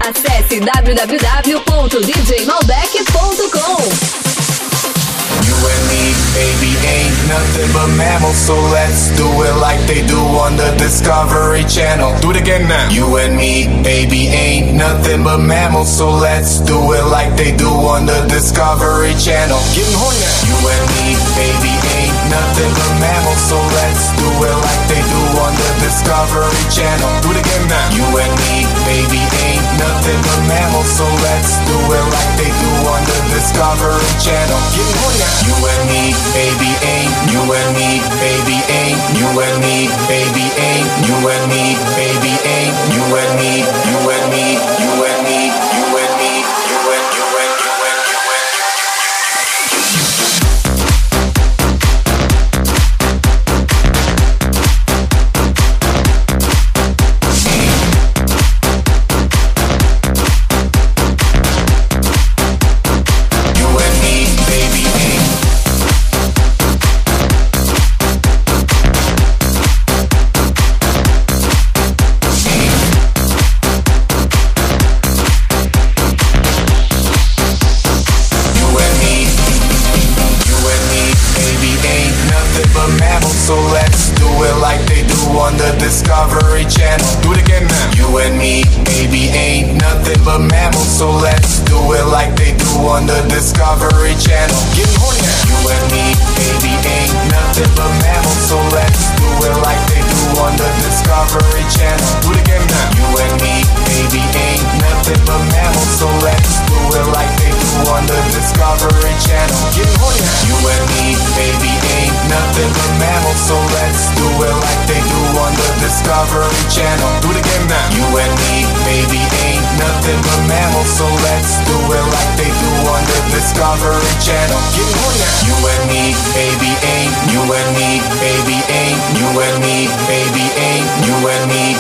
Acesse www.djmalbec.com. You and me, baby, ain't nothing but mammals, so let's do it like they do on the Discovery Channel. Do it again now. You and me, baby, ain't nothing but mammals, so let's do it like they do on the Discovery Channel. Getting horny now. You and me, baby, ain't nothing but mammals, so let's do it like they do on the Discovery Channel. Do it again now. You and me, baby, ain't nothing but mammals, so let's do it like they do on the Discovery Channel. Getting horny now. You and me, baby, ain't. You and me, baby, ain't. You and me, baby, ain't. You and me, baby, ain't. You and me, you and me, you and me, you and me, you and you and you and you and so let's do it like they do on the Discovery Channel. Do it again now. You and me, baby, ain't nothing but mammals, so let's do it like they do on the Discovery Channel. Getting horny now. You and me, baby, ain't nothing but mammals, so let's do it like they do on the Discovery Channel. Do it again now. You and me, baby, ain't nothing but mammals, so let's do it like they do on the Discovery Channel. Getting horny now. You and me, baby, ain't nothing but mammals, so let's do it like they do on the Discovery Channel. Do it again now. You and me, baby, ain't nothing but mammals, so let's do it like they do on the Discovery Channel. Getting horny now. You and me, baby, ain't. You and me, baby, ain't. You and me, baby, ain't. You and me,